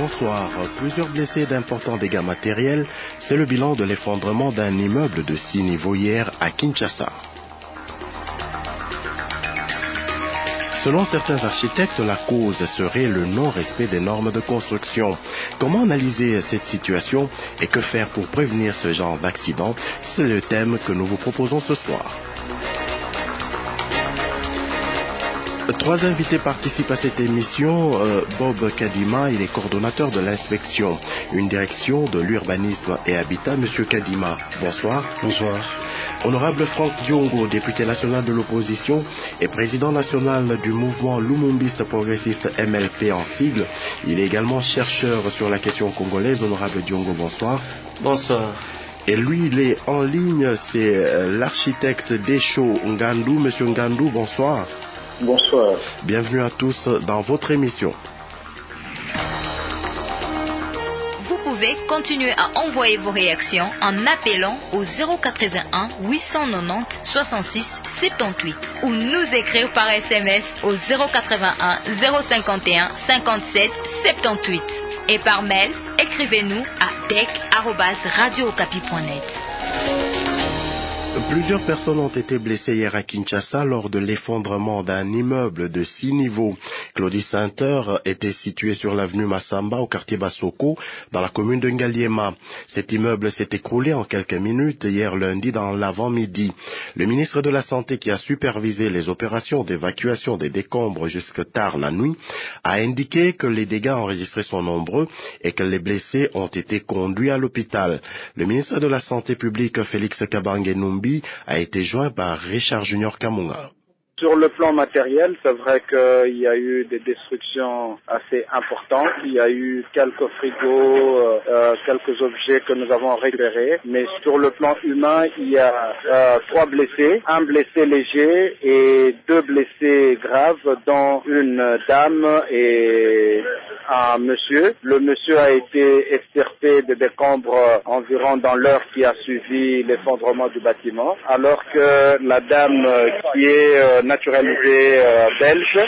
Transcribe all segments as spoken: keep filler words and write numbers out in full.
bonsoir. Plusieurs blessés d'importants dégâts matériels, c'est le bilan de l'effondrement d'un immeuble de six niveaux hier à Kinshasa. Selon certains architectes, la cause serait le non-respect des normes de construction. Comment analyser cette situation et que faire pour prévenir ce genre d'accident? C'est le thème que nous vous proposons ce soir. Trois invités participent à cette émission. Euh, Bob Kadima, il est coordonnateur de l'inspection, une direction de l'urbanisme et habitat. Monsieur Kadima, bonsoir. Bonsoir. Honorable Franck Diongo, député national de l'opposition et président national du mouvement Lumumbiste progressiste M L P en sigle. Il est également chercheur sur la question congolaise. Honorable Diongo, bonsoir. Bonsoir. Et lui, il est en ligne, c'est l'architecte Desho Ngandou. Monsieur Ngandou, bonsoir. Bonsoir. Bienvenue à tous dans votre émission. Vous pouvez continuer à envoyer vos réactions en appelant au zéro quatre-vingt-un huit cent quatre-vingt-dix soixante-six soixante-dix-huit ou nous écrire par S M S au zéro quatre-vingt-un zéro cinquante et un cinquante-sept soixante-dix-huit et par mail, écrivez-nous à dec arobase radio okapi point net. Plusieurs personnes ont été blessées hier à Kinshasa lors de l'effondrement d'un immeuble de six niveaux. Claudie Center était situé sur l'avenue Massamba au quartier Bassoko dans la commune de Ngaliema. Cet immeuble s'est écroulé en quelques minutes hier lundi dans l'avant-midi. Le ministre de la Santé, qui a supervisé les opérations d'évacuation des décombres jusque tard la nuit, a indiqué que les dégâts enregistrés sont nombreux et que les blessés ont été conduits à l'hôpital. Le ministre de la Santé publique, Félix Kabange Numbi, a été joint par Richard Junior Kamunga. Sur le plan matériel, c'est vrai qu'il y a eu des destructions assez importantes. Il y a eu quelques frigos, euh, quelques objets que nous avons récupérés. Mais sur le plan humain, il y a euh, trois blessés, un blessé léger et deux blessés graves, dont une dame et un monsieur. Le monsieur a été extirpé de décombres environ dans l'heure qui a suivi l'effondrement du bâtiment, alors que la dame qui est euh, naturalisée euh, belge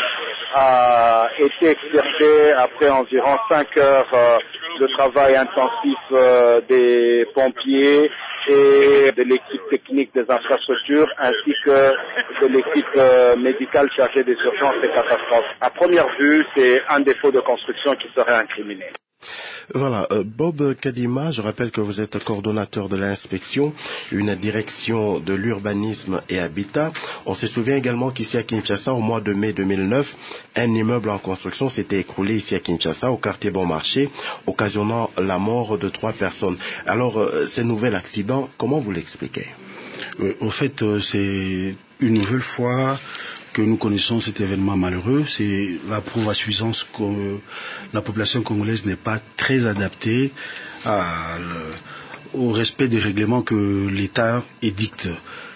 a été extirpée après environ cinq heures euh, de travail intensif euh, des pompiers et de l'équipe technique des infrastructures ainsi que de l'équipe euh, médicale chargée des urgences et catastrophes. À première vue, c'est un défaut de construction qui serait incriminé. Voilà, euh, Bob Kadima, je rappelle que vous êtes coordonnateur de l'inspection, une direction de l'urbanisme et habitat. On se souvient également qu'ici à Kinshasa, au mois de mai deux mille neuf, un immeuble en construction s'était écroulé ici à Kinshasa, au quartier Bon Marché, occasionnant la mort de trois personnes. Alors, euh, ce nouvel accident, comment vous l'expliquez? euh, Au fait, euh, c'est une nouvelle fois que nous connaissons cet événement malheureux. C'est la preuve à suffisance que la population congolaise n'est pas très adaptée à le, au respect des règlements que l'État édicte.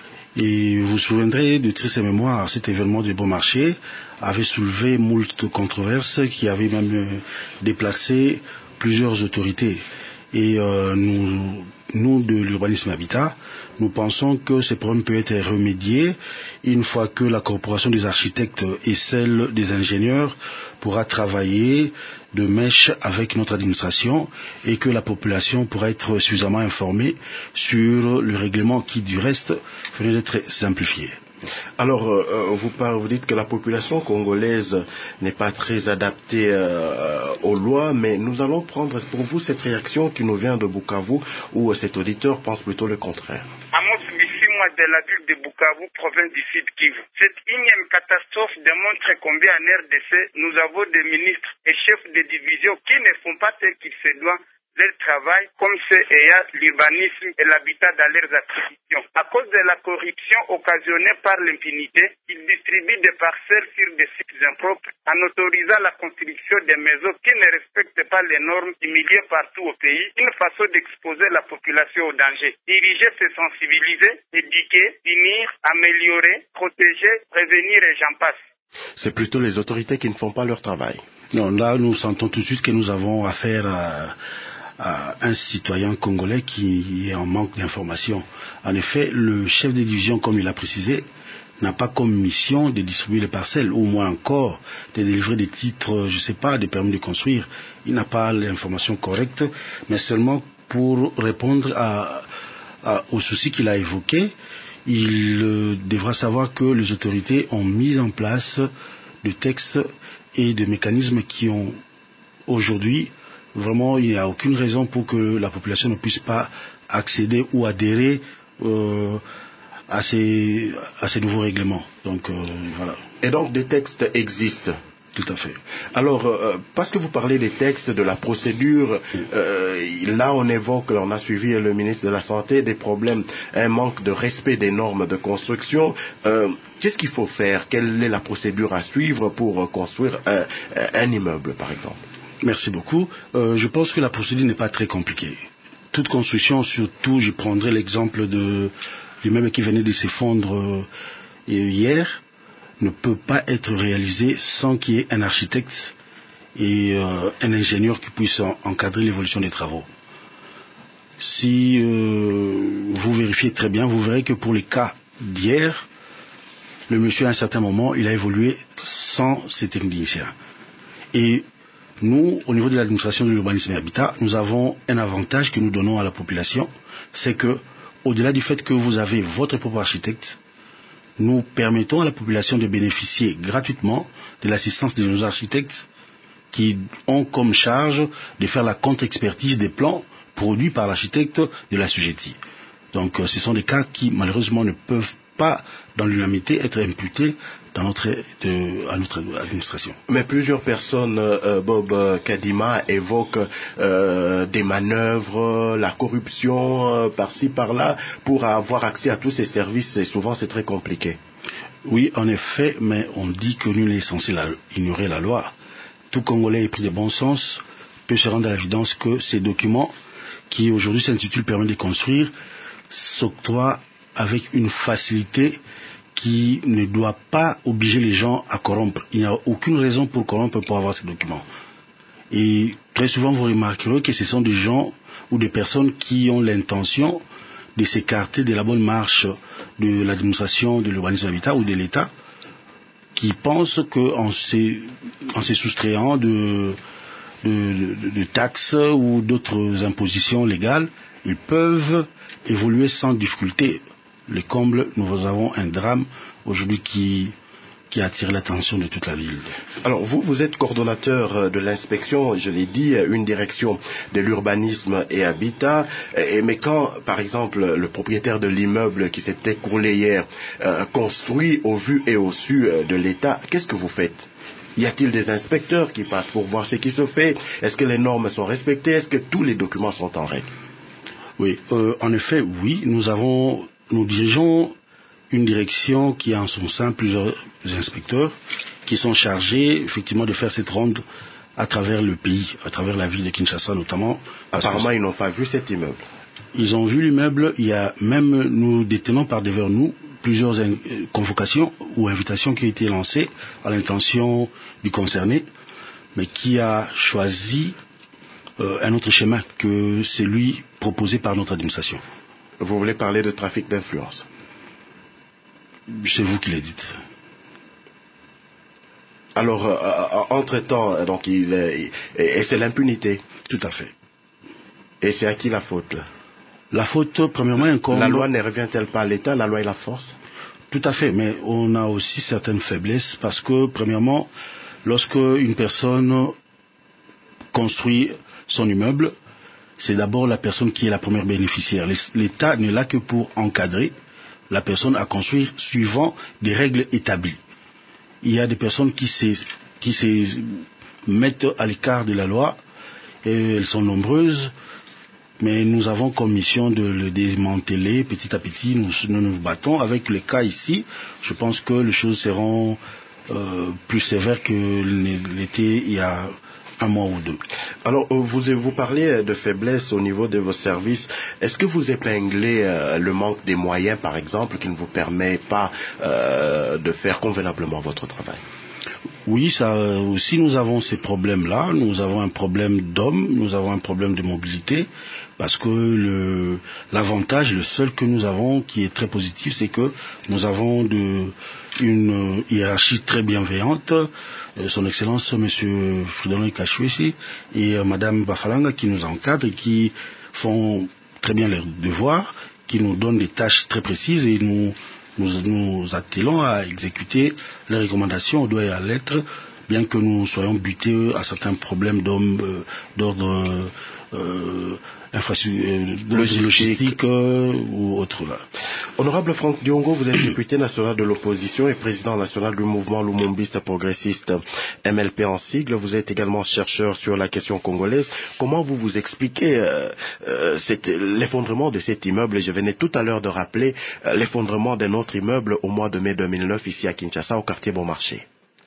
Et vous vous souviendrez de triste mémoire, cet événement du Bon Marché avait soulevé moult controverses qui avaient même déplacé plusieurs autorités. Et euh, nous, nous, de l'urbanisme habitat, nous pensons que ce problème peut être remédié une fois que la corporation des architectes et celle des ingénieurs pourra travailler de mèche avec notre administration et que la population pourra être suffisamment informée sur le règlement qui, du reste, venait d'être simplifié. Alors, euh, vous, vous dites que la population congolaise n'est pas très adaptée euh, aux lois, mais nous allons prendre pour vous cette réaction qui nous vient de Bukavu, où cet auditeur pense plutôt le contraire. Amos Bissimwa de la ville de Bukavu, province du Sud Kivu. Cette énième catastrophe démontre combien en R D C, nous avons des ministres et chefs de division qui ne font pas tel qu'il se doit leur travail comme c'est l'urbanisme et l'habitat dans leurs attributions. À cause de la corruption occasionnée par l'impunité, ils distribuent des parcelles sur des sites impropres en autorisant la construction des maisons qui ne respectent pas les normes du milieu partout au pays, une façon d'exposer la population au danger. Diriger, c'est sensibiliser, éduquer, punir, améliorer, protéger, prévenir et j'en passe. C'est plutôt les autorités qui ne font pas leur travail. Non, là, nous sentons tout de suite que nous avons affaire à à un citoyen congolais qui est en manque d'information. En effet, le chef de division, comme il a précisé, n'a pas comme mission de distribuer les parcelles, ou moins encore de délivrer des titres, je ne sais pas, des permis de construire. Il n'a pas l'information correcte, mais seulement pour répondre à, à, aux soucis qu'il a évoqués, il euh, devra savoir que les autorités ont mis en place des textes et des mécanismes qui ont aujourd'hui, vraiment, il n'y a aucune raison pour que la population ne puisse pas accéder ou adhérer euh, à ces, à ces nouveaux règlements. Donc, euh, voilà. Et donc, des textes existent? Tout à fait. Alors, euh, parce que vous parlez des textes, de la procédure, euh, là on évoque, on a suivi le ministre de la Santé, des problèmes, un manque de respect des normes de construction. Euh, qu'est-ce qu'il faut faire? Quelle est la procédure à suivre pour construire un, un immeuble, par exemple? Merci beaucoup. Euh, je pense que la procédure n'est pas très compliquée. Toute construction, surtout, je prendrai l'exemple de l'immeuble qui venait de s'effondrer euh, hier, ne peut pas être réalisé sans qu'il y ait un architecte et euh, un ingénieur qui puisse en, encadrer l'évolution des travaux. Si euh, vous vérifiez très bien, vous verrez que pour les cas d'hier, le monsieur à un certain moment, il a évolué sans ses techniciens. Et nous, au niveau de l'administration de l'urbanisme et habitat, nous avons un avantage que nous donnons à la population, c'est que, au-delà du fait que vous avez votre propre architecte, nous permettons à la population de bénéficier gratuitement de l'assistance de nos architectes qui ont comme charge de faire la contre-expertise des plans produits par l'architecte de l'assujetti. Donc ce sont des cas qui malheureusement ne peuvent pas dans l'unanimité être imputés dans notre, de, à notre administration. Mais plusieurs personnes, euh, Bob Kadima, évoquent euh, des manœuvres, la corruption euh, par-ci par-là pour avoir accès à tous ces services, et souvent c'est très compliqué. Oui, en effet, mais on dit que nul n'est censé la, ignorer la loi. Tout Congolais épris de bon sens peut se rendre à l'évidence que ces documents, qui aujourd'hui s'intitulent permis de construire, s'octroient avec une facilité qui ne doit pas obliger les gens à corrompre. Il n'y a aucune raison pour corrompre pour avoir ces documents. Et très souvent, vous remarquerez que ce sont des gens ou des personnes qui ont l'intention de s'écarter de la bonne marche de l'administration de l'urbanisme habitat ou de l'État, qui pensent qu'en se, en se soustrayant de, de, de, de taxes ou d'autres impositions légales, ils peuvent évoluer sans difficulté. Le comble, nous avons un drame aujourd'hui qui, qui attire l'attention de toute la ville. Alors vous, vous êtes coordonnateur de l'inspection, je l'ai dit, une direction de l'urbanisme et habitat. Et, mais quand, par exemple, le propriétaire de l'immeuble qui s'est écroulé hier euh, construit au vu et au su de l'État, qu'est-ce que vous faites? Y a-t-il des inspecteurs qui passent pour voir ce qui se fait? Est-ce que les normes sont respectées? Est-ce que tous les documents sont en règle? Oui, euh, en effet, oui. Nous avons, nous dirigeons une direction qui a en son sein plusieurs inspecteurs qui sont chargés effectivement de faire cette ronde à travers le pays, à travers la ville de Kinshasa notamment. Apparemment, ils n'ont pas vu cet immeuble. Ils ont vu l'immeuble. Il y a même, nous détenons par devers nous plusieurs convocations ou invitations qui ont été lancées à l'intention du concerné, mais qui a choisi euh, un autre chemin que celui proposé par notre administration. Vous voulez parler de trafic d'influence? C'est vous qui le dites. Alors, euh, entre-temps, donc, il, il, et c'est l'impunité. Tout à fait. Et c'est à qui la faute? La faute, premièrement, encore... La loi ne revient-elle pas à l'État? La loi et la force? Tout à fait, mais on a aussi certaines faiblesses parce que, premièrement, lorsque une personne construit son immeuble, c'est d'abord la personne qui est la première bénéficiaire. L'État n'est là que pour encadrer la personne à construire suivant des règles établies. Il y a des personnes qui se, qui se mettent à l'écart de la loi, et elles sont nombreuses, mais nous avons comme mission de le démanteler petit à petit. Nous nous, nous battons avec le cas ici. Je pense que les choses seront euh, plus sévères que l'été il y a un mois ou deux. Alors, vous, vous parlez de faiblesse au niveau de vos services. Est-ce que vous épinglez euh, le manque des moyens, par exemple, qui ne vous permet pas euh, de faire convenablement votre travail? Oui, ça aussi, nous avons ces problèmes-là. Nous avons un problème d'hommes, nous avons un problème de mobilité, parce que le, l'avantage, le seul que nous avons, qui est très positif, c'est que nous avons de, une hiérarchie très bienveillante. Son Excellence, Monsieur Fridolin Kachouessi et euh, Madame Bafalanga, qui nous encadrent et qui font très bien leurs devoirs, qui nous donnent des tâches très précises et nous nous, nous attelons à exécuter les recommandations au doigt et à la lettre, bien que nous soyons butés à certains problèmes euh, d'ordre euh, infrastructure, logistique, logistique euh, ou autre là. Honorable Franck Diongo, vous êtes député national de l'opposition et président national du mouvement Lumumbiste progressiste M L P en sigle. Vous êtes également chercheur sur la question congolaise. Comment vous vous expliquez euh, euh, cet, l'effondrement de cet immeuble? Je venais tout à l'heure de rappeler euh, l'effondrement d'un autre immeuble au mois de mai deux mille neuf ici à Kinshasa, au quartier Bon Marché.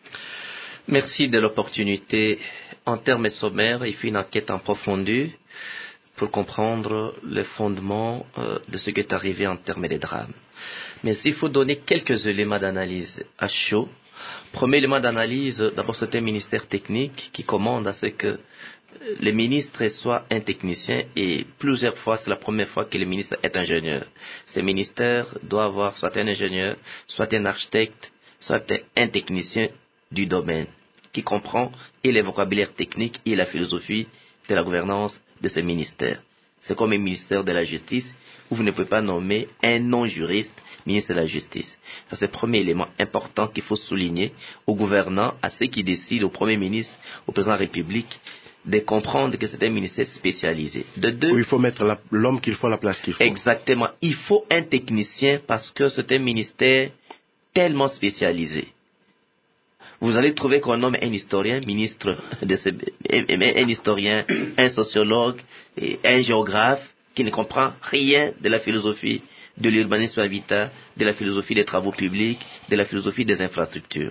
Merci de l'opportunité. En termes sommaires, il fait une enquête en profondeur pour comprendre les fondements euh, de ce qui est arrivé en termes de drames. Mais s'il faut donner quelques éléments d'analyse à chaud, premier élément d'analyse, d'abord c'est un ministère technique qui commande à ce que le ministre soit un technicien, et plusieurs fois, c'est la première fois que le ministre est ingénieur. Ce ministère doit avoir soit un ingénieur, soit un architecte, soit un technicien du domaine, qui comprend et les vocabulaires techniques et la philosophie de la gouvernance de ce ministère. C'est comme un ministère de la justice où vous ne pouvez pas nommer un non-juriste ministre de la justice. Ça, c'est le premier élément important qu'il faut souligner aux gouvernants, à ceux qui décident, au Premier ministre, au Président de la République, de comprendre que c'est un ministère spécialisé. De deux, où il faut mettre la, l'homme qu'il faut à la place qu'il faut. Exactement. Il faut un technicien parce que c'est un ministère tellement spécialisé. Vous allez trouver qu'on nomme un historien, ministre de ce, un historien, un sociologue, et un géographe qui ne comprend rien de la philosophie de l'urbanisme habitat, de la philosophie des travaux publics, de la philosophie des infrastructures.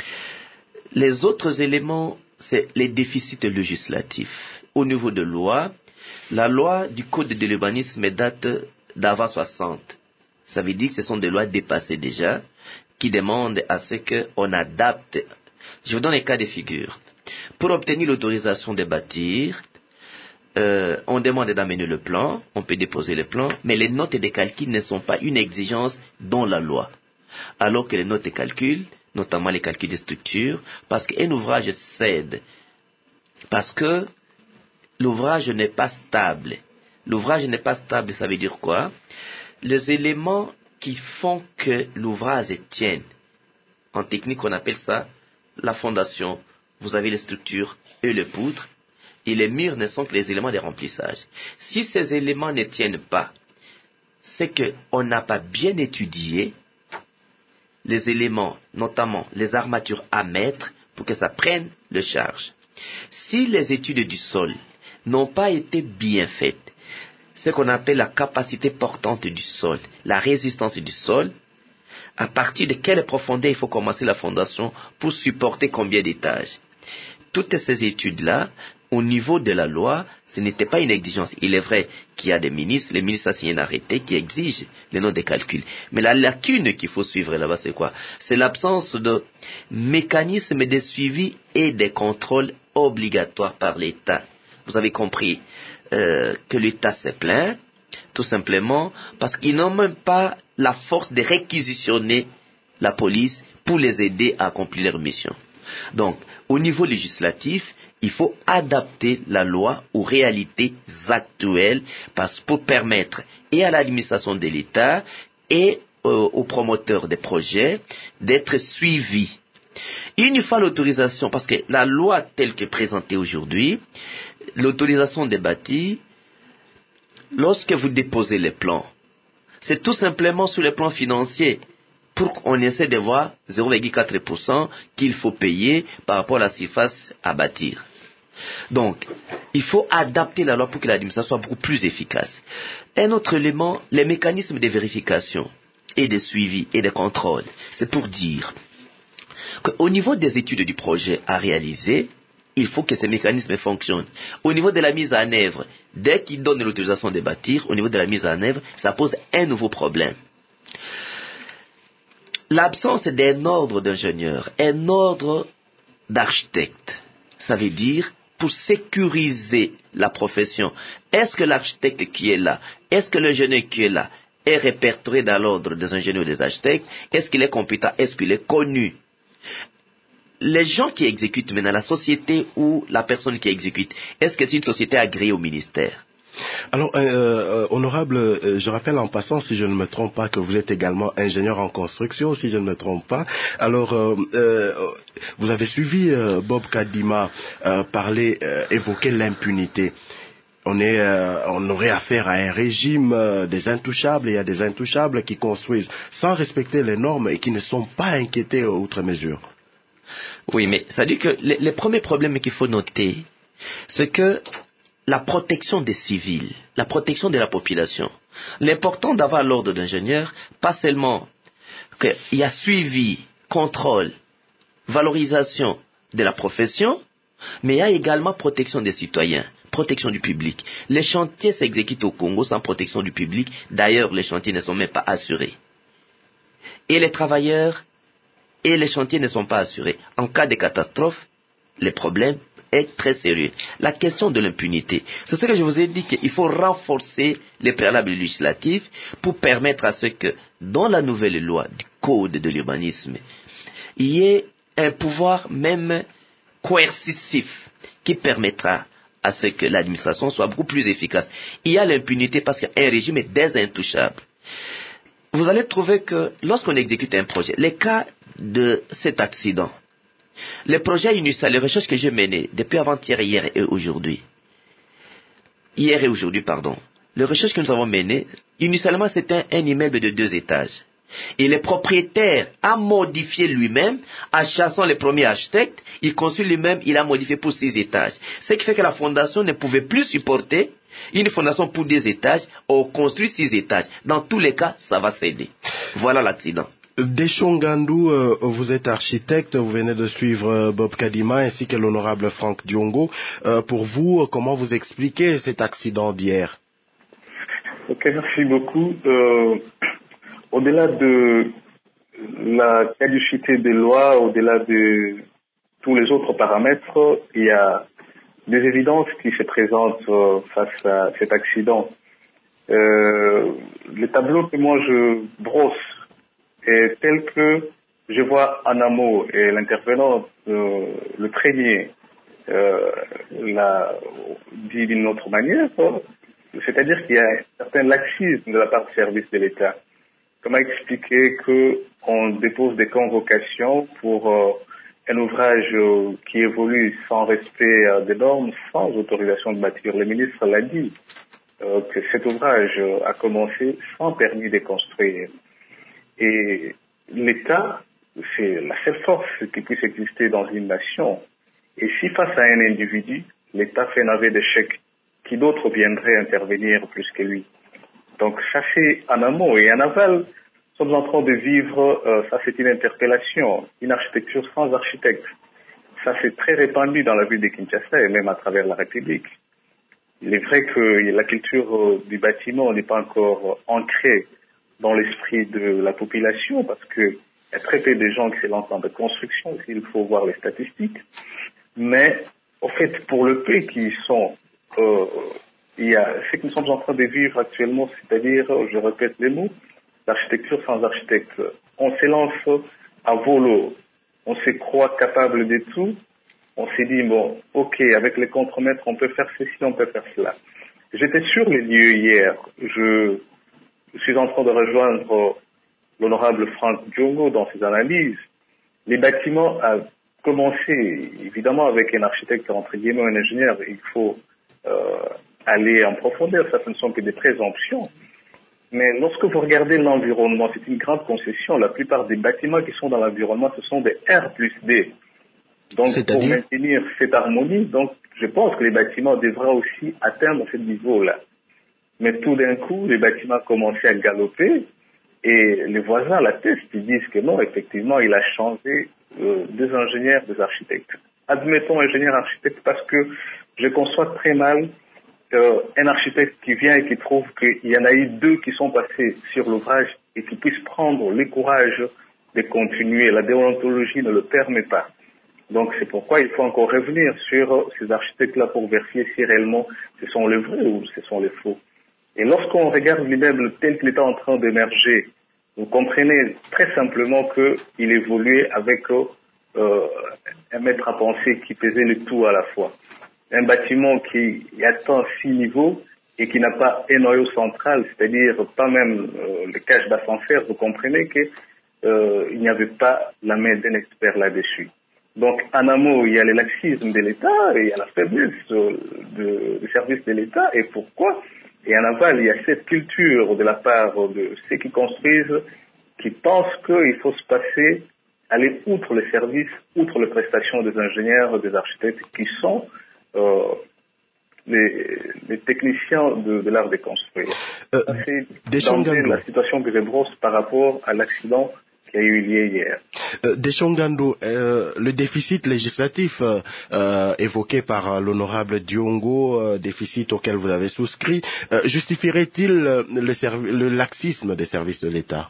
Les autres éléments, c'est les déficits législatifs. Au niveau de loi, la loi du code de l'urbanisme date d'avant soixante. Ça veut dire que ce sont des lois dépassées déjà, qui demandent à ce qu'on adapte. Je vous donne un cas de figure. Pour obtenir l'autorisation de bâtir, euh, on demande d'amener le plan, on peut déposer le plan, mais les notes de calcul ne sont pas une exigence dans la loi. Alors que les notes de calcul, notamment les calculs de structure, parce qu'un ouvrage cède, parce que l'ouvrage n'est pas stable. L'ouvrage n'est pas stable, ça veut dire quoi? Les éléments qui font que l'ouvrage tienne, en technique on appelle ça la fondation, vous avez les structures et les poutres, et les murs ne sont que les éléments de remplissage. Si ces éléments ne tiennent pas, c'est qu'on n'a pas bien étudié les éléments, notamment les armatures à mettre, pour que ça prenne le charge. Si les études du sol n'ont pas été bien faites, ce qu'on appelle la capacité portante du sol, la résistance du sol, à partir de quelle profondeur il faut commencer la fondation pour supporter combien d'étages. Toutes ces études-là, au niveau de la loi, ce n'était pas une exigence. Il est vrai qu'il y a des ministres, les ministres ont signé un arrêté qui exige les notes de calcul. Mais la lacune qu'il faut suivre là-bas, c'est quoi? C'est l'absence de mécanismes de suivi et de contrôle obligatoires par l'État. Vous avez compris euh, que l'État s'est plaint, tout simplement parce qu'ils n'ont même pas la force de réquisitionner la police pour les aider à accomplir leur mission. Donc, au niveau législatif, il faut adapter la loi aux réalités actuelles parce pour permettre et à l'administration de l'État et euh, aux promoteurs des projets d'être suivis. Une fois l'autorisation, parce que la loi telle que présentée aujourd'hui, l'autorisation des bâtis, lorsque vous déposez les plans, c'est tout simplement sur le plan financier pour qu'on essaie de voir zéro virgule quatre pour cent qu'il faut payer par rapport à la surface à bâtir. Donc, il faut adapter la loi pour que l'administration soit beaucoup plus efficace. Un autre élément, les mécanismes de vérification et de suivi et de contrôle. C'est pour dire qu'au niveau des études du projet à réaliser, il faut que ces mécanismes fonctionnent. Au niveau de la mise en œuvre, dès qu'ils donnent l'autorisation de bâtir, au niveau de la mise en œuvre, ça pose un nouveau problème. L'absence d'un ordre d'ingénieur, un ordre d'architecte. Ça veut dire pour sécuriser la profession. Est-ce que l'architecte qui est là, est-ce que l'ingénieur qui est là est répertorié dans l'ordre des ingénieurs et des architectes? Est-ce qu'il est compétent? Est-ce qu'il est connu? Les gens qui exécutent maintenant, la société ou la personne qui exécute, est-ce que c'est une société agréée au ministère? Alors, euh, euh, honorable, euh, je rappelle en passant, si je ne me trompe pas, que vous êtes également ingénieur en construction, si je ne me trompe pas. Alors, euh, euh, vous avez suivi euh, Bob Kadima euh, parler, euh, évoquer l'impunité. On est, euh, on aurait affaire à un régime euh, des intouchables, et il y a des intouchables qui construisent sans respecter les normes et qui ne sont pas inquiétés outre mesure. Oui, mais ça dit que les, les premiers problèmes qu'il faut noter, c'est que la protection des civils, la protection de la population. L'important d'avoir l'ordre d'ingénieur, pas seulement qu'il y a suivi, contrôle, valorisation de la profession, mais il y a également protection des citoyens, protection du public. Les chantiers s'exécutent au Congo sans protection du public. D'ailleurs, les chantiers ne sont même pas assurés. Et les travailleurs et les chantiers ne sont pas assurés. En cas de catastrophe, les problèmes est très sérieux. La question de l'impunité, c'est ce que je vous ai dit, qu'il faut renforcer les préalables législatifs pour permettre à ce que, dans la nouvelle loi du code de l'urbanisme, il y ait un pouvoir même coercitif qui permettra à ce que l'administration soit beaucoup plus efficace. Il y a l'impunité parce qu'un régime est désintouchable. Vous allez trouver que lorsqu'on exécute un projet, les cas de cet accident, les projets initiaux, les recherches que j'ai menées depuis avant-hier, hier et aujourd'hui, hier et aujourd'hui, pardon, les recherches que nous avons menées, initialement c'était un immeuble de deux étages. Et le propriétaire a modifié lui-même, en chassant les premiers architectes, il construit lui-même, il a modifié pour six étages. Ce qui fait que la fondation ne pouvait plus supporter une fondation pour deux étages, on construit six étages. Dans tous les cas, ça va céder. Voilà l'accident. Deschongandou, euh, vous êtes architecte, vous venez de suivre euh, Bob Kadima ainsi que l'honorable Franck Diongo. Euh, pour vous, euh, comment vous expliquez cet accident d'hier? Ok, merci beaucoup. Euh, au-delà de la caducité des lois, au-delà de tous les autres paramètres, il y a des évidences qui se présentent euh, face à cet accident. Euh, le tableau que moi je brosse est tel que je vois en amont, et l'intervenant euh, le premier euh, l'a dit d'une autre manière, c'est-à-dire qu'il y a un certain laxisme de la part du service de l'État. Comment expliquer qu'on dépose des convocations pour euh, un ouvrage euh, qui évolue sans respect euh, des normes, sans autorisation de bâtir? Le ministre l'a dit, euh, que cet ouvrage a commencé sans permis de construire. Et l'État, c'est la seule force qui puisse exister dans une nation. Et si face à un individu, l'État fait un aveu d'échec, qui d'autre viendrait intervenir plus que lui? Donc ça c'est en amont. Et en aval, nous sommes en train de vivre, euh, ça c'est une interpellation, une architecture sans architecte. Ça c'est très répandu dans la ville de Kinshasa et même à travers la République. Il est vrai que la culture du bâtiment n'est pas encore ancrée dans l'esprit de la population, parce que il y a très peu de gens qui se lancent dans la construction, s'il faut voir les statistiques. Mais, en fait, pour le peu qui sont, euh, il y a ce que nous sommes en train de vivre actuellement, c'est-à-dire, je répète les mots, l'architecture sans architecte. On se lance à volo, on se croit capable de tout, on s'est dit, bon, ok, avec les contremaîtres, on peut faire ceci, on peut faire cela. J'étais sur les lieux hier, je Je suis en train de rejoindre l'honorable Franck Diongo dans ses analyses. Les bâtiments a commencé, évidemment, avec un architecte, entre guillemets, un ingénieur. Il faut euh, aller en profondeur. Ça, ce ne sont que des présomptions. Mais lorsque vous regardez l'environnement, c'est une grande concession. La plupart des bâtiments qui sont dans l'environnement, ce sont des R plus D. Donc, pour maintenir cette harmonie, donc, je pense que les bâtiments devraient aussi atteindre ce niveau-là. Mais tout d'un coup, les bâtiments commençaient à galoper et les voisins l'attestent. Ils disent que non, effectivement, il a changé euh, des ingénieurs, des architectes. Admettons ingénieur-architecte parce que je conçois très mal euh, un architecte qui vient et qui trouve qu'il y en a eu deux qui sont passés sur l'ouvrage et qui puissent prendre le courage de continuer. La déontologie ne le permet pas. Donc c'est pourquoi il faut encore revenir sur ces architectes-là pour vérifier si réellement ce sont les vrais ou ce sont les faux. Et lorsqu'on regarde l'immeuble tel qu'il est en train d'émerger, vous comprenez très simplement qu'il évoluait avec euh, un maître à penser qui pesait le tout à la fois. Un bâtiment qui atteint six niveaux et qui n'a pas un noyau central, c'est-à-dire pas même euh, les cages d'ascenseur, vous comprenez qu'il euh, n'y avait pas la main d'un expert là-dessus. Donc, en amont, il y a le laxisme de l'État et il y a la faiblesse du service de l'État. Et pourquoi? Et en aval, il y a cette culture de la part de ceux qui construisent, qui pensent qu'il faut se passer, aller outre les services, outre les prestations des ingénieurs, des architectes, qui sont euh, les, les techniciens de, de l'art de construire. Euh, C'est dans la situation que je brosse par rapport à l'accident qui a eu lieu hier. Euh, Deschongando, euh, le déficit législatif euh, euh, évoqué par euh, l'honorable Diongo, euh, déficit auquel vous avez souscrit, euh, justifierait-il euh, le, servi- le laxisme des services de l'État?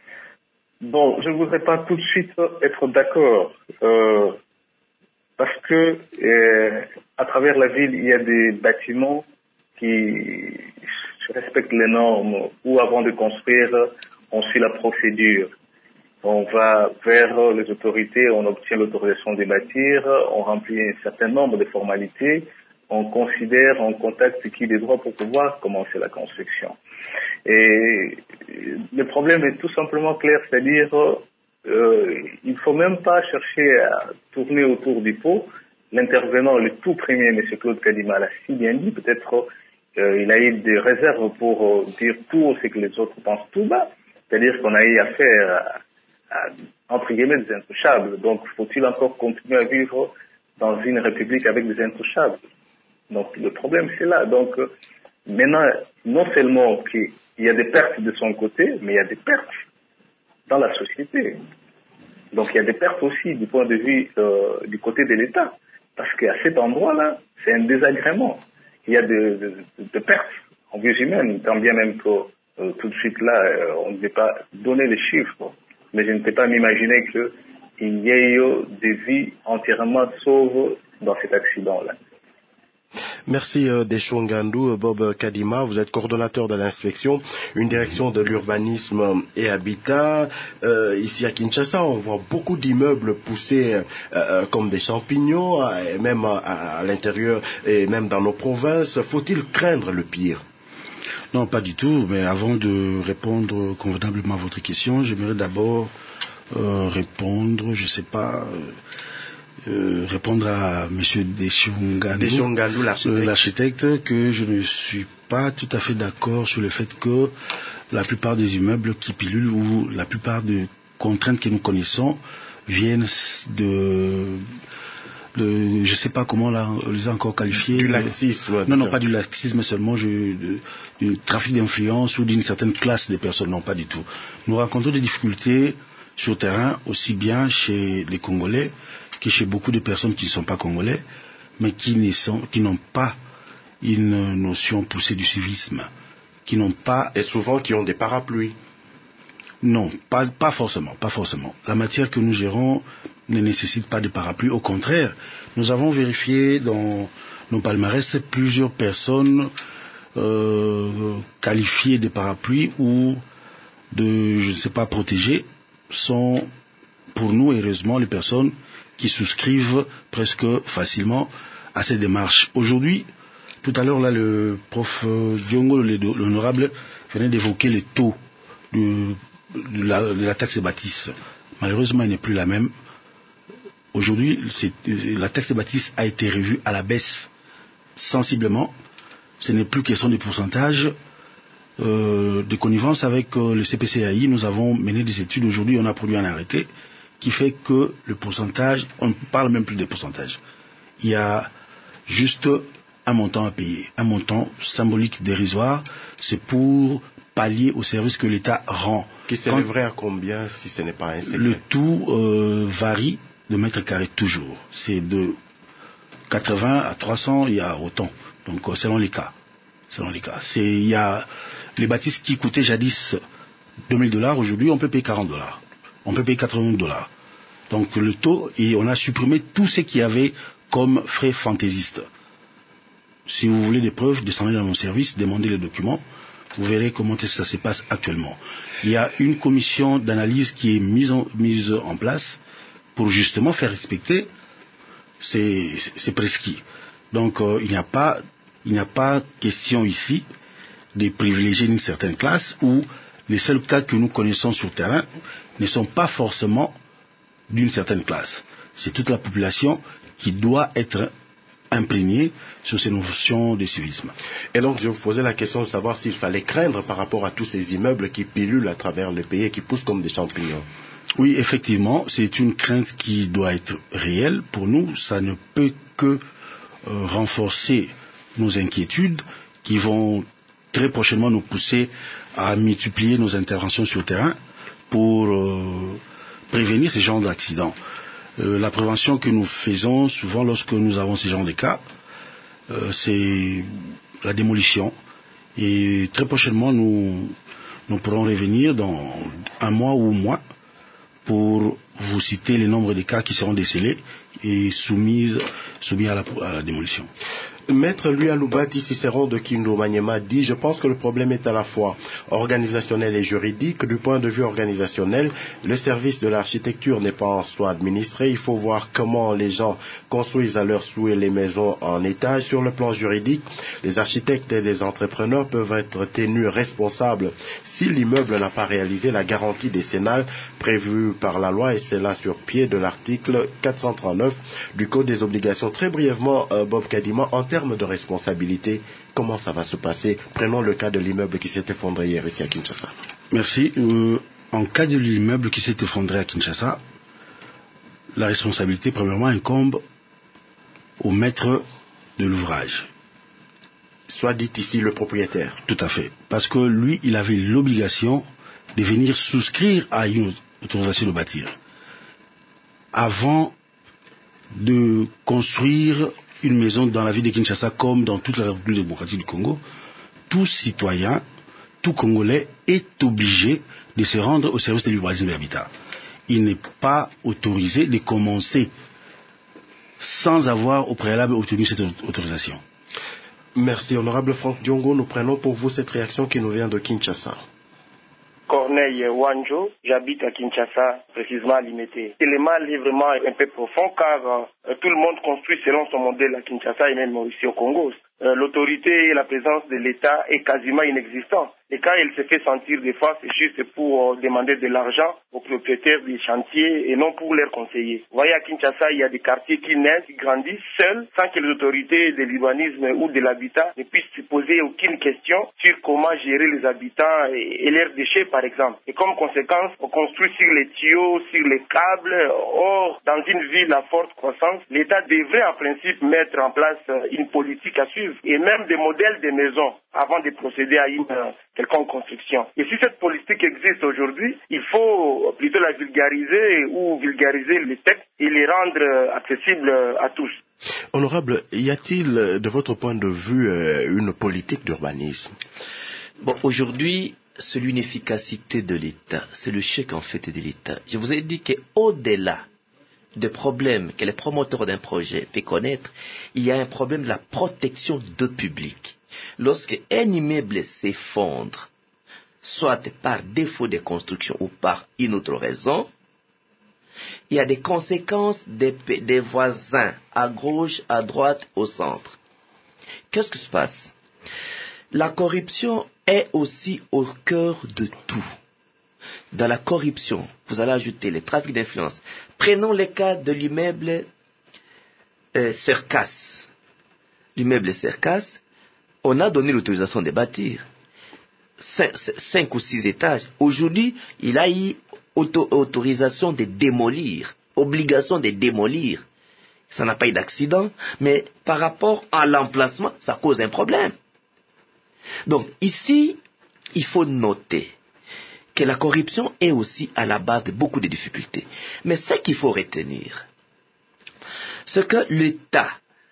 Bon, je ne voudrais pas tout de suite être d'accord, euh, parce que euh, à travers la ville, il y a des bâtiments qui respectent les normes, où avant de construire, on suit la procédure. On va vers les autorités, on obtient l'autorisation de bâtir, on remplit un certain nombre de formalités, on considère, on contacte qui des droits pour pouvoir commencer la construction. Et le problème est tout simplement clair, c'est-à-dire euh, il ne faut même pas chercher à tourner autour du pot. L'intervenant, le tout premier, M. Claude Kadima, l'a si bien dit, peut-être euh, il a eu des réserves pour euh, dire tout ce que les autres pensent tout bas, c'est-à-dire qu'on a eu affaire à entre guillemets des intouchables. Donc, faut-il encore continuer à vivre dans une république avec des intouchables? Donc, le problème, c'est là. Donc, maintenant, non seulement qu'il y a des pertes de son côté, mais il y a des pertes dans la société. Donc, il y a des pertes aussi du point de vue euh, du côté de l'État. Parce qu'à cet endroit-là, c'est un désagrément. Il y a de, de, de pertes en vie humaine, tant bien même que euh, tout de suite là, euh, on ne devait pas donner les chiffres. Mais je ne peux pas m'imaginer qu'il y ait eu des vies entièrement sauves dans cet accident-là. Merci euh, Deschongando, Bob Kadima, vous êtes coordonnateur de l'inspection, une direction de l'urbanisme et habitat. Euh, ici à Kinshasa, on voit beaucoup d'immeubles poussés euh, euh, comme des champignons, euh, même à, à l'intérieur et même dans nos provinces. Faut-il craindre le pire? Non, pas du tout, mais avant de répondre convenablement à votre question, j'aimerais d'abord euh, répondre, je ne sais pas, euh, euh, répondre à M. Deschongando, l'architecte. l'architecte, que je ne suis pas tout à fait d'accord sur le fait que la plupart des immeubles qui pilulent ou la plupart des contraintes que nous connaissons viennent de... Le, je ne sais pas comment là, on les a encore qualifiés. Du laxisme. Non, non, pas du laxisme seulement, je, de, du trafic d'influence ou d'une certaine classe de personnes. Non, pas du tout. Nous rencontrons des difficultés sur le terrain, aussi bien chez les Congolais que chez beaucoup de personnes qui ne sont pas Congolais, mais qui, ne sont, qui n'ont pas une notion poussée du civisme, qui n'ont pas... Et souvent qui ont des parapluies. Non, pas, pas forcément, pas forcément. La matière que nous gérons ne nécessite pas de parapluie. Au contraire, nous avons vérifié dans nos palmarès plusieurs personnes euh, qualifiées de parapluies ou de, je ne sais pas, protégées, sont pour nous, heureusement, les personnes qui souscrivent presque facilement à ces démarches. Aujourd'hui, tout à l'heure, là, le prof Diongo, l'honorable, venait d'évoquer les taux de, de, la, de la taxe de bâtisse. Malheureusement, elle n'est plus la même. Aujourd'hui, la taxe de bâtisse a été revue à la baisse sensiblement. Ce n'est plus question de pourcentage. Euh, de connivence avec euh, le C P C A I, nous avons mené des études. Aujourd'hui, on a produit un arrêté qui fait que le pourcentage, on ne parle même plus de pourcentage. Il y a juste un montant à payer, un montant symbolique dérisoire. C'est pour pallier au service que l'État rend. Qui s'élèverait à combien si ce n'est pas un secret? Le tout euh, varie de mètres carrés toujours. C'est de quatre-vingts à trois cents, il y a autant. Donc euh, selon les cas. Selon les cas. C'est, il y a les bâtisses qui coûtaient jadis deux mille dollars, aujourd'hui on peut payer quarante dollars. On peut payer quatre-vingts dollars. Donc le taux, et on a supprimé tout ce qu'il y avait comme frais fantaisistes. Si vous voulez des preuves, descendez dans mon service, demandez les documents, vous verrez comment ça se passe actuellement. Il y a une commission d'analyse qui est mise en, mise en place pour justement faire respecter ces, ces prescrits. Donc euh, il n'y a pas, il n'y a pas question ici de privilégier une certaine classe où les seuls cas que nous connaissons sur le terrain ne sont pas forcément d'une certaine classe. C'est toute la population qui doit être imprégnée sur ces notions de civisme. Et donc je vous posais la question de savoir s'il fallait craindre par rapport à tous ces immeubles qui pilulent à travers le pays et qui poussent comme des champignons. Oui, effectivement, c'est une crainte qui doit être réelle. Pour nous, ça ne peut que euh, renforcer nos inquiétudes qui vont très prochainement nous pousser à multiplier nos interventions sur le terrain pour euh, prévenir ce genre d'accidents. Euh, la prévention que nous faisons souvent lorsque nous avons ce genre de cas, euh, c'est la démolition. Et très prochainement, nous, nous pourrons revenir dans un mois ou mois pour vous citer les nombres de cas qui seront décelés et soumis, soumis à, la, à la démolition. Maître Louis Aloubati Cicéron de Kindu Maniema dit: je pense que le problème est à la fois organisationnel et juridique. Du point de vue organisationnel, le service de l'architecture n'est pas en soi administré. Il faut voir comment les gens construisent à leur souhait les maisons en étage. Sur le plan juridique, les architectes et les entrepreneurs peuvent être tenus responsables si l'immeuble n'a pas réalisé la garantie décennale prévue par la loi, et c'est là sur pied de l'article quatre cent trente-neuf du Code des obligations. Très brièvement, euh, Bob Kadima, en termes de responsabilité, comment ça va se passer? Prenons le cas de l'immeuble qui s'est effondré hier ici à Kinshasa. Merci. Euh, en cas de l'immeuble qui s'est effondré à Kinshasa, la responsabilité premièrement incombe au maître de l'ouvrage. Soit dit ici le propriétaire. Tout à fait. Parce que lui, il avait l'obligation de venir souscrire à une autorisation de bâtir avant de construire une maison dans la ville de Kinshasa comme dans toute la République démocratique du Congo. Tout citoyen, tout Congolais est obligé de se rendre au service de l'urbanisme de l'habitat. Il n'est pas autorisé de commencer sans avoir au préalable obtenu cette autorisation. Merci, honorable Franck Diongo. Nous prenons pour vous cette réaction qui nous vient de Kinshasa. Corneille Wanjo, j'habite à Kinshasa, précisément à Limete. Et le mal est vraiment un peu profond car euh, tout le monde construit selon son modèle à Kinshasa et même ici au Congo. Euh, l'autorité et la présence de l'État est quasiment inexistante. Et quand il se fait sentir des fois, c'est juste pour euh, demander de l'argent aux propriétaires des chantiers et non pour leurs conseiller. Vous voyez, à Kinshasa, il y a des quartiers qui naissent, qui grandissent seuls, sans que les autorités de l'urbanisme ou de l'habitat ne puissent se poser aucune question sur comment gérer les habitants et, et leurs déchets, par exemple. Et comme conséquence, on construit sur les tuyaux, sur les câbles. Or, dans une ville à forte croissance, l'État devrait en principe mettre en place une politique à suivre et même des modèles de maisons avant de procéder à une euh, quelconque construction. Et si cette politique existe aujourd'hui, il faut plutôt la vulgariser ou vulgariser les textes et les rendre euh, accessibles à tous. Honorable, y a-t-il de votre point de vue euh, une politique d'urbanisme? Bon, aujourd'hui, c'est l'inefficacité de l'État, c'est le chèque en fait de l'État. Je vous ai dit qu'au-delà des problèmes que les promoteurs d'un projet peuvent connaître, il y a un problème de la protection de public. Lorsque un immeuble s'effondre, soit par défaut de construction ou par une autre raison, il y a des conséquences des, des voisins à gauche, à droite, au centre. Qu'est-ce qui se passe? La corruption est aussi au cœur de tout. Dans la corruption, vous allez ajouter le trafic d'influence. Prenons le cas de l'immeuble euh, Cercas. L'immeuble Cercas, on a donné l'autorisation de bâtir. Cinq, cinq ou six étages. Aujourd'hui, il a eu auto, autorisation de démolir, obligation de démolir. Ça n'a pas eu d'accident, mais par rapport à l'emplacement, ça cause un problème. Donc ici, il faut noter que la corruption est aussi à la base de beaucoup de difficultés. Mais ce qu'il faut retenir, c'est que l'État,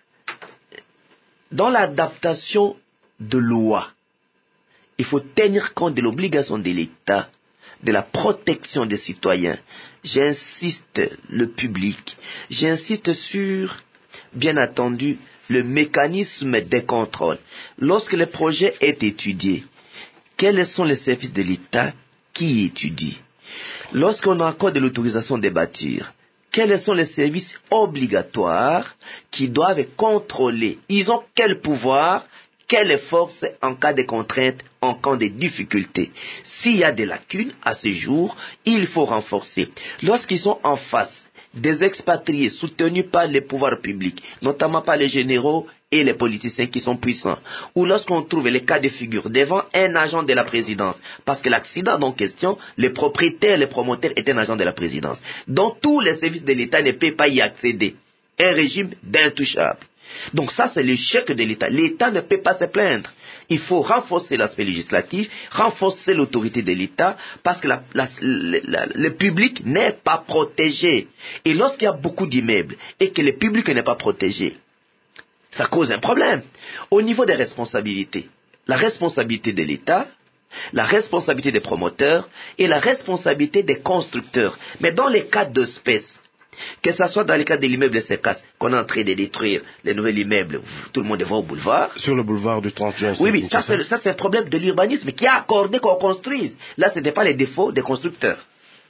dans l'adaptation de loi, il faut tenir compte de l'obligation de l'État de la protection des citoyens, j'insiste le public, j'insiste sur, bien entendu, le mécanisme des contrôles. Lorsque le projet est étudié, quels sont les services de l'État qui étudient? Lorsqu'on accorde l'autorisation de bâtir, quels sont les services obligatoires qui doivent contrôler? Ils ont quel pouvoir, quelle force en cas de contrainte, en cas de difficulté? S'il y a des lacunes à ce jour, il faut renforcer. Lorsqu'ils sont en face des expatriés soutenus par les pouvoirs publics, notamment par les généraux et les politiciens qui sont puissants, ou lorsqu'on trouve les cas de figure devant un agent de la présidence, parce que l'accident en question, les propriétaires, les promoteurs étaient un agent de la présidence, dont tous les services de l'État ne peuvent pas y accéder. Un régime d'intouchable. Donc ça, c'est l'échec de l'État. L'État ne peut pas se plaindre. Il faut renforcer l'aspect législatif, renforcer l'autorité de l'État, parce que la, la, la, la, le public n'est pas protégé. Et lorsqu'il y a beaucoup d'immeubles et que le public n'est pas protégé, ça cause un problème. Au niveau des responsabilités, la responsabilité de l'État, la responsabilité des promoteurs et la responsabilité des constructeurs. Mais dans les cas d'espèces, que ce soit dans le cas de l'immeuble se casse, qu'on est en train de détruire le nouvel immeuble, tout le monde va au boulevard. Sur le boulevard du trente juin. Oui, oui, ça c'est, ça c'est un problème de l'urbanisme qui a accordé qu'on construise. Là, ce n'était pas les défauts des constructeurs.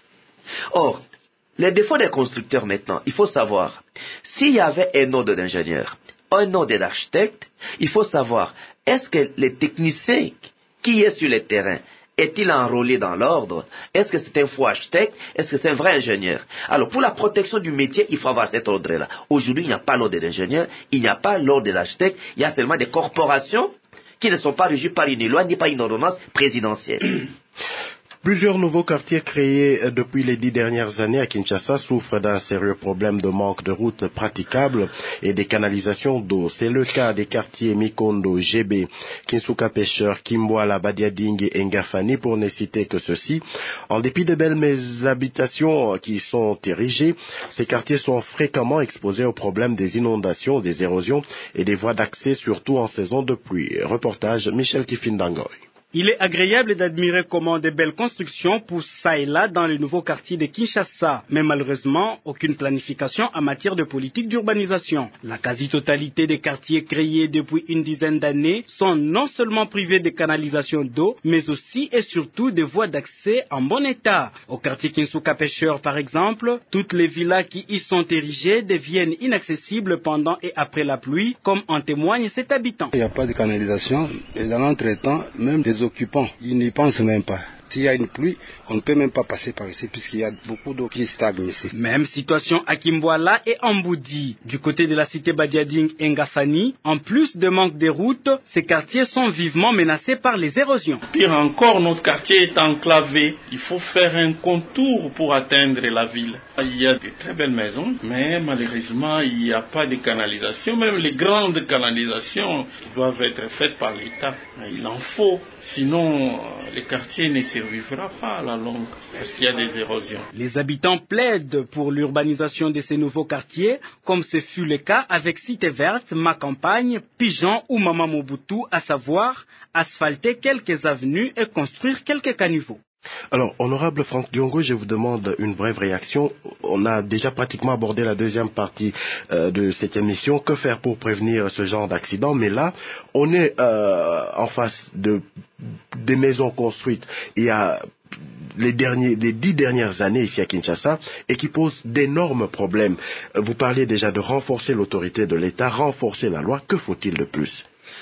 Or, les défauts des constructeurs maintenant, il faut savoir, s'il y avait un ordre d'ingénieur, un ordre d'architecte, il faut savoir, est-ce que les techniciens qui est sur le terrain, est-il enrôlé dans l'ordre? Est-ce que c'est un faux architecte? Est-ce que c'est un vrai ingénieur? Alors, pour la protection du métier, il faut avoir cet ordre-là. Aujourd'hui, il n'y a pas l'ordre d'ingénieur, il n'y a pas l'ordre de l'architecte, il y a seulement des corporations qui ne sont pas régies par une loi ni par une ordonnance présidentielle. Plusieurs nouveaux quartiers créés depuis les dix dernières années à Kinshasa souffrent d'un sérieux problème de manque de routes praticables et des canalisations d'eau. C'est le cas des quartiers Mikondo, G B, Kinsuka Pêcheur, Kimbwala, Badiading et Ngafani pour ne citer que ceux-ci. En dépit de belles habitations qui sont érigées, ces quartiers sont fréquemment exposés aux problèmes des inondations, des érosions et des voies d'accès, surtout en saison de pluie. Reportage Michel Kifindangoy. Il est agréable d'admirer comment de belles constructions poussent ça et là dans les nouveaux quartiers de Kinshasa, mais malheureusement, aucune planification en matière de politique d'urbanisation. La quasi-totalité des quartiers créés depuis une dizaine d'années sont non seulement privés de canalisation d'eau, mais aussi et surtout de voies d'accès en bon état. Au quartier Kinsuka Pêcheur, par exemple, toutes les villas qui y sont érigées deviennent inaccessibles pendant et après la pluie, comme en témoigne cet habitant. Il n'y a pas de canalisation et dans l'entretemps, même des occupants, ils n'y pensent même pas. S'il y a une pluie, on ne peut même pas passer par ici puisqu'il y a beaucoup d'eau qui stagne ici. Même situation à Kimbwala et en Boudi. Du côté de la cité Badiading et Ngafani, en plus de manque de routes, ces quartiers sont vivement menacés par les érosions. Pire encore, notre quartier est enclavé. Il faut faire un contour pour atteindre la ville. Il y a de très belles maisons, mais malheureusement, il n'y a pas de canalisation. Même les grandes canalisations qui doivent être faites par l'État, il en faut. Sinon, les quartiers ne survivra pas à la longue, parce qu'il y a des érosions. Les habitants plaident pour l'urbanisation de ces nouveaux quartiers, comme ce fut le cas avec Cité Verte, Ma Campagne, Pigeon ou Mama Mobutu, à savoir asphalter quelques avenues et construire quelques caniveaux. Alors, honorable Franck Diongo, je vous demande une brève réaction. On a déjà pratiquement abordé la deuxième partie euh, de cette émission. Que faire pour prévenir ce genre d'accident? Mais là, on est euh, en face de des maisons construites il y a les derniers, les dix dernières années ici à Kinshasa et qui posent d'énormes problèmes. Vous parliez déjà de renforcer l'autorité de l'État, renforcer la loi. Que faut-il de plus?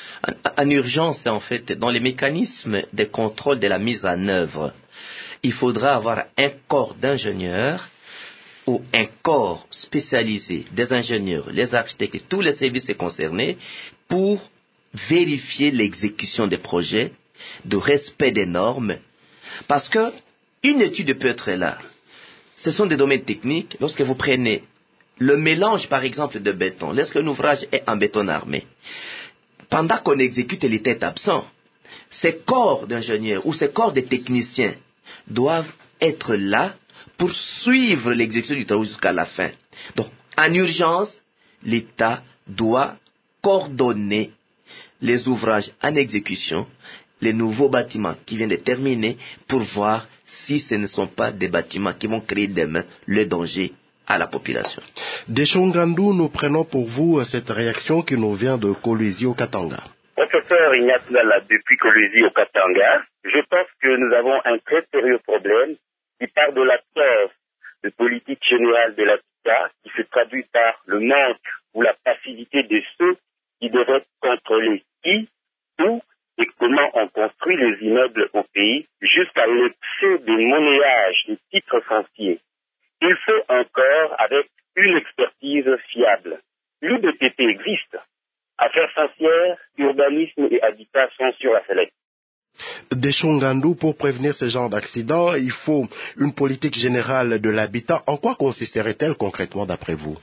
En urgence, en fait, dans les mécanismes de contrôle de la mise en œuvre, il faudra avoir un corps d'ingénieurs ou un corps spécialisé des ingénieurs, les architectes et tous les services concernés pour vérifier l'exécution des projets, de respect des normes. Parce que une étude peut être là. Ce sont des domaines techniques. Lorsque vous prenez le mélange, par exemple, de béton, lorsque l'ouvrage est en béton armé, pendant qu'on exécute, l'État est absent. Ces corps d'ingénieurs ou ces corps de techniciens doivent être là pour suivre l'exécution du travail jusqu'à la fin. Donc, en urgence, l'État doit coordonner les ouvrages en exécution les nouveaux bâtiments qui viennent de terminer pour voir si ce ne sont pas des bâtiments qui vont créer demain le danger à la population. Deschongandou, nous prenons pour vous cette réaction qui nous vient de Kolwezi au Katanga. Professeur Ignace Lala, depuis Kolwezi au Katanga, je pense que nous avons un très sérieux problème qui part de l'absence de politique générale de l'habitat qui se traduit par le manque ou la passivité de ceux qui devraient contrôler qui, où et comment on construit les immeubles au pays jusqu'à l'excès de monnayage des titres fonciers. Il faut encore avec une expertise fiable. L'U D P P existe. Affaires foncières, urbanisme et habitat sont sur la sellette. Deschongandou, pour prévenir ce genre d'accident, il faut une politique générale de l'habitat. En quoi consisterait-elle concrètement d'après vous?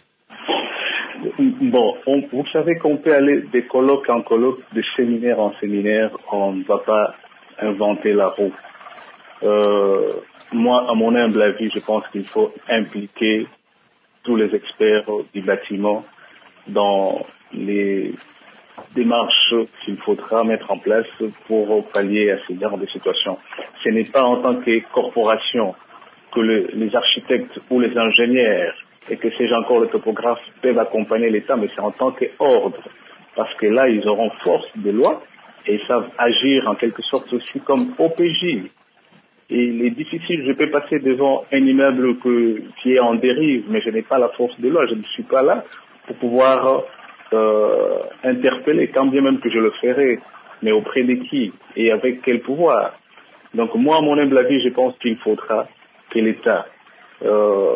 Bon, on, vous savez qu'on peut aller des colloques en colloques, de séminaire en séminaire, on ne va pas inventer la roue. Euh, moi, à mon humble avis, je pense qu'il faut impliquer tous les experts du bâtiment dans les démarches qu'il faudra mettre en place pour pallier à ce genre de situation. Ce n'est pas en tant que corporation que le, les architectes ou les ingénieurs et que ces gens encore le topographe peuvent accompagner l'État, mais c'est en tant qu'ordre. Parce que là, ils auront force de loi et ils savent agir en quelque sorte aussi comme O P J. Et il est difficile, je peux passer devant un immeuble que, qui est en dérive, mais je n'ai pas la force de loi, je ne suis pas là pour pouvoir euh, interpeller, quand bien même que je le ferai, mais auprès de qui et avec quel pouvoir. Donc moi, à mon humble avis, je pense qu'il faudra que l'État, euh,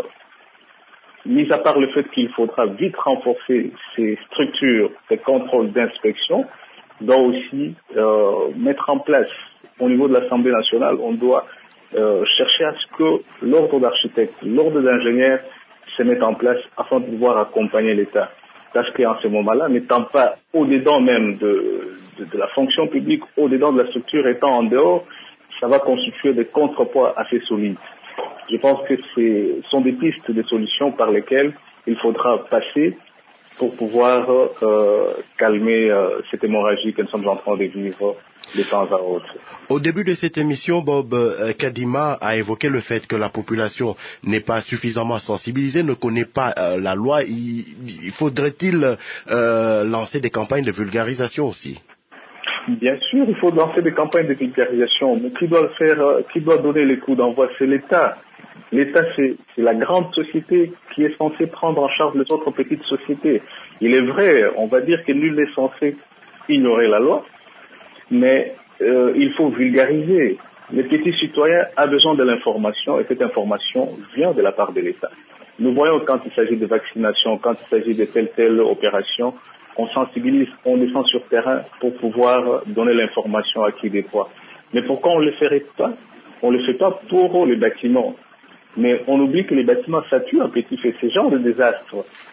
mis à part le fait qu'il faudra vite renforcer ces structures de contrôle d'inspection, doit aussi euh, mettre en place, au niveau de l'Assemblée nationale, on doit euh, chercher à ce que l'ordre d'architecte, l'ordre d'ingénieur se mette en place afin de pouvoir accompagner l'État. Parce qu'en ce moment-là, n'étant pas au-dedans même de, de, de la fonction publique, au-dedans de la structure, étant en dehors, ça va constituer des contrepoids assez solides. Je pense que ce sont des pistes, des solutions par lesquelles il faudra passer pour pouvoir euh, calmer euh, cette hémorragie que nous sommes en train de vivre de temps à autre. Au début de cette émission, Bob euh, Kadima a évoqué le fait que la population n'est pas suffisamment sensibilisée, ne connaît pas euh, la loi. Il, il faudrait-il euh, lancer des campagnes de vulgarisation aussi? Bien sûr, il faut lancer des campagnes de vulgarisation, mais qui doit le faire, euh, qui doit donner les coups d'envoi? C'est l'État. L'État, c'est, c'est la grande société qui est censée prendre en charge les autres petites sociétés. Il est vrai, on va dire que nul n'est censé ignorer la loi, mais euh, il faut vulgariser. Le petit citoyen a besoin de l'information et cette information vient de la part de l'État. Nous voyons quand il s'agit de vaccination, quand il s'agit de telle telle opération, on sensibilise, on descend sur terrain pour pouvoir donner l'information à qui déploie. Mais pourquoi on ne le ferait pas? On ne le fait pas pour les bâtiments. Mais on oublie que les bâtiments, ça tue à petit feu. Ces genres de désastres,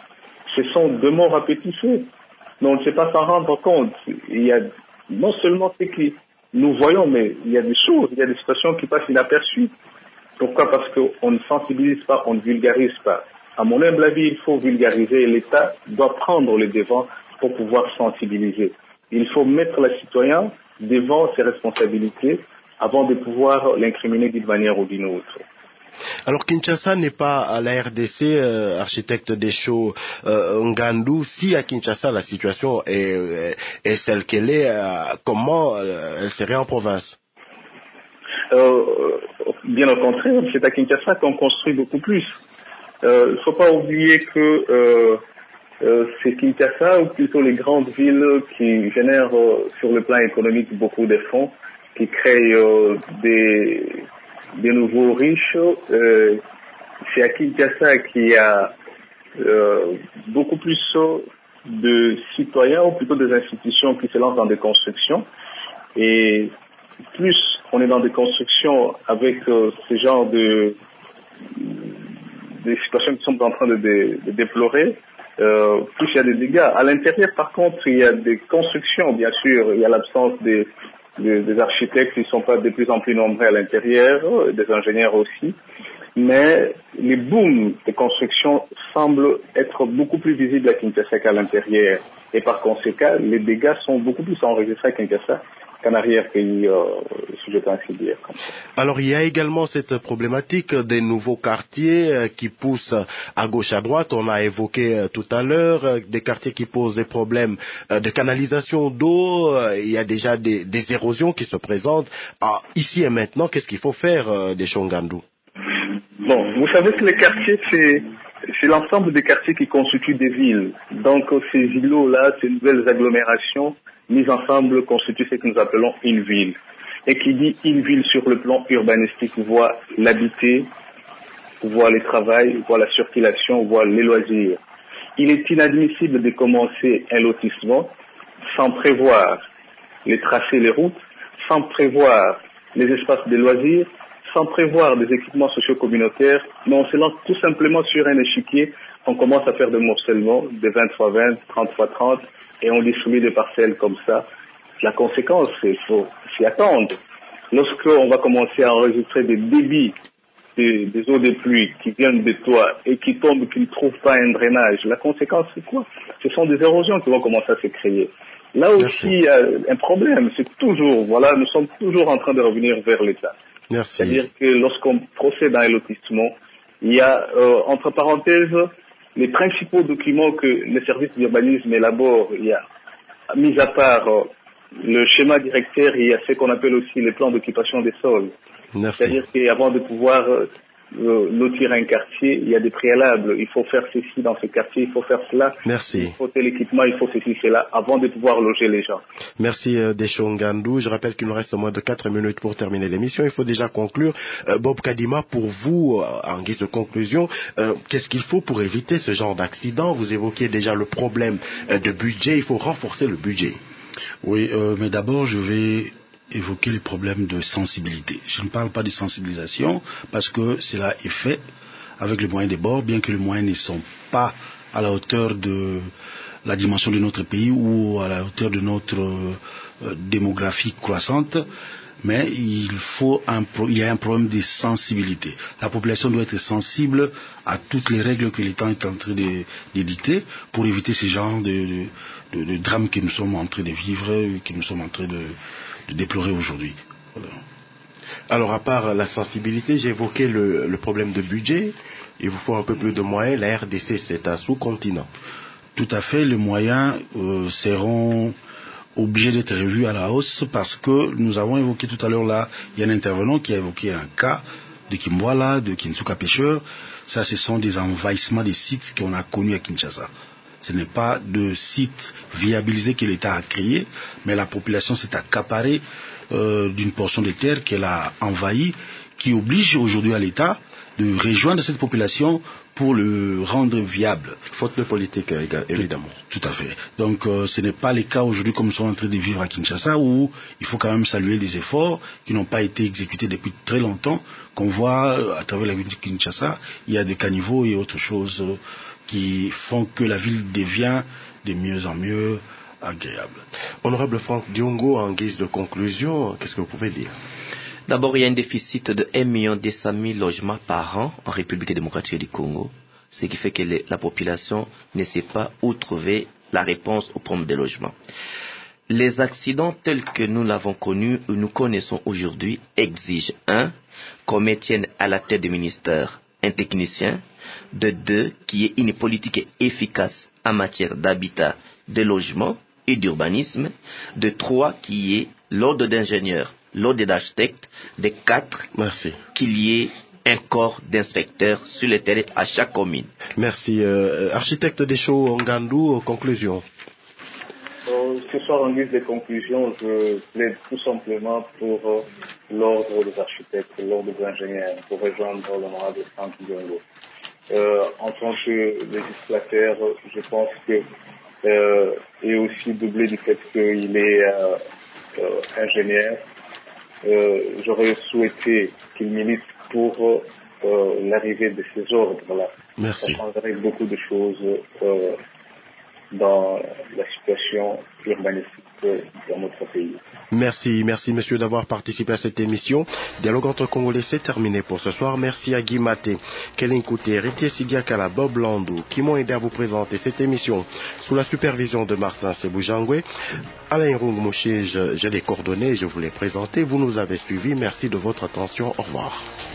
ce sont deux morts à petit feu. Mais on ne sait pas s'en rendre compte. Il y a non seulement ce que nous voyons, mais il y a des choses, il y a des situations qui passent inaperçues. Pourquoi? Parce qu'on ne sensibilise pas, on ne vulgarise pas. À mon humble avis, il faut vulgariser et l'État doit prendre le devant pour pouvoir sensibiliser. Il faut mettre le citoyen devant ses responsabilités avant de pouvoir l'incriminer d'une manière ou d'une autre. Alors Kinshasa n'est pas à la R D C, euh, architecte Desho euh, Ngandou. Si à Kinshasa la situation est, est celle qu'elle est, euh, comment euh, elle serait en province? euh, Bien au contraire, c'est à Kinshasa qu'on construit beaucoup plus. Il euh, ne faut pas oublier que euh, euh, c'est Kinshasa ou plutôt les grandes villes qui génèrent euh, sur le plan économique beaucoup de fonds, qui créent euh, des des nouveaux riches. Euh, c'est à Kinshasa qu'il y a euh, beaucoup plus de citoyens ou plutôt des institutions qui se lancent dans des constructions. Et plus on est dans des constructions avec euh, ce genre de des situations qui sont en train de, de, de déplorer, euh, plus il y a des dégâts. À l'intérieur, par contre, il y a des constructions, bien sûr, il y a l'absence des Des, des architectes qui ne sont pas de plus en plus nombreux à l'intérieur, des ingénieurs aussi, mais les booms de construction semblent être beaucoup plus visibles à Kinshasa qu'à l'intérieur. Et par conséquent, les dégâts sont beaucoup plus enregistrés à Kinshasa qu'un arrière-pays, euh, si je peux ainsi dire. Alors il y a également cette problématique des nouveaux quartiers euh, qui poussent à gauche à droite. On a évoqué euh, tout à l'heure euh, des quartiers qui posent des problèmes euh, de canalisation d'eau. Euh, il y a déjà des, des érosions qui se présentent. Ah, ici et maintenant, qu'est-ce qu'il faut faire euh, des Shongandou? Bon, vous savez que les quartiers, c'est c'est l'ensemble des quartiers qui constituent des villes. Donc ces îlots-là, ces nouvelles agglomérations mises ensemble constituent ce que nous appelons une ville. Et qui dit une ville sur le plan urbanistique voit l'habiter, voit le travail, voit la circulation, voit les loisirs. Il est inadmissible de commencer un lotissement sans prévoir les tracés, les routes, sans prévoir les espaces de loisirs, sans prévoir des équipements socio-communautaires, mais on se lance tout simplement sur un échiquier, on commence à faire des morcellements de vingt fois vingt, trente fois trente, et on distribue des parcelles comme ça. La conséquence, il faut s'y attendre. Lorsqu'on va commencer à enregistrer des débits des, des eaux de pluie qui viennent des toits et qui tombent, qui ne trouvent pas un drainage, la conséquence, c'est quoi? Ce sont des érosions qui vont commencer à se créer. Là aussi, il y a un problème, c'est toujours, voilà, nous sommes toujours en train de revenir vers l'État. Merci. C'est-à-dire que lorsqu'on procède à un lotissement, il y a, euh, entre parenthèses, les principaux documents que les services d'urbanisme élaborent. Il y a, mis à part euh, le schéma directeur, il y a ce qu'on appelle aussi les plans d'occupation des sols. Merci. C'est-à-dire qu'avant de pouvoir euh, euh, lotir un quartier, il y a des préalables. Il faut faire ceci dans ce quartier, il faut faire cela. Merci. Il faut tel équipement, il faut ceci, cela, avant de pouvoir loger les gens. Merci euh, Deschongandou. Je rappelle qu'il nous reste moins de quatre minutes pour terminer l'émission. Il faut déjà conclure. Euh, Bob Kadima, pour vous, euh, en guise de conclusion, euh, qu'est-ce qu'il faut pour éviter ce genre d'accident? Vous évoquiez déjà le problème euh, de budget. Il faut renforcer le budget. Oui, euh, mais d'abord, je vais évoquer les problèmes de sensibilité. Je ne parle pas de sensibilisation parce que cela est fait avec les moyens des bords, bien que les moyens ne sont pas à la hauteur de la dimension de notre pays ou à la hauteur de notre euh, démographie croissante. Mais il faut un pro- il y a un problème de sensibilité. La population doit être sensible à toutes les règles que l'État est en train de, de dicter pour éviter ce genre de, de, de, de drame que nous sommes en train de vivre, que nous sommes en train de, de déplorer aujourd'hui. Voilà. Alors, à part la sensibilité, j'ai évoqué le, le problème de budget. Il vous faut un peu plus de moyens. La R D C, c'est un sous-continent. Tout à fait. Les moyens euh, seront obligé d'être revu à la hausse parce que nous avons évoqué tout à l'heure là, il y a un intervenant qui a évoqué un cas de Kimwala, de Kinsuka Pêcheur. Ça, ce sont des envahissements des sites qu'on a connus à Kinshasa. Ce n'est pas de sites viabilisés que l'État a créés, mais la population s'est accaparée euh, d'une portion de terre qu'elle a envahie, qui oblige aujourd'hui à l'État de rejoindre cette population pour le rendre viable. Faute de politique, évidemment. Tout, tout à fait. Donc euh, ce n'est pas le cas aujourd'hui comme nous sommes en train de vivre à Kinshasa, où il faut quand même saluer les efforts qui n'ont pas été exécutés depuis très longtemps, qu'on voit à travers la ville de Kinshasa. Il y a des caniveaux et autres choses euh, qui font que la ville devient de mieux en mieux agréable. Honorable Franck Diongo, en guise de conclusion, qu'est-ce que vous pouvez dire? D'abord, il y a un déficit de un million deux cent mille logements par an en République démocratique du Congo, ce qui fait que les, la population ne sait pas où trouver la réponse au problème des logements. Les accidents tels que nous l'avons connu ou nous connaissons aujourd'hui exigent, un, qu'on maintienne à la tête du ministère un technicien, de deux, qu'il y ait une politique efficace en matière d'habitat, de logement et d'urbanisme, de trois, qu'il y ait l'ordre d'ingénieurs, l'ordre d'architectes, de quatre, merci, qu'il y ait un corps d'inspecteurs sur le terrain à chaque commune. Merci. Euh, architecte Deschaux Ngandou, conclusion. Euh, ce soir, en guise de conclusion, je plaide tout simplement pour euh, l'ordre des architectes, l'ordre des ingénieurs, pour rejoindre l'honorable Franck Diongo. Euh, en tant que législateur, je pense que, euh, et aussi doublé du fait qu'il est euh, euh, ingénieur, euh, j'aurais souhaité qu'il milite pour euh, l'arrivée de ces ordres-là. Merci. Ça changerait beaucoup de choses euh, dans la situation urbanistique dans notre pays. Merci, merci monsieur d'avoir participé à cette émission. Dialogue entre Congolais, c'est terminé pour ce soir. Merci à Guy Maté, Kélin Kouté, Ritier Sidiakala, Bob Landou qui m'ont aidé à vous présenter cette émission sous la supervision de Martin Seboujangwe. Alain Roung Mouché, j'ai les coordonnées, je vous les présenté. Vous nous avez suivis. Merci de votre attention. Au revoir.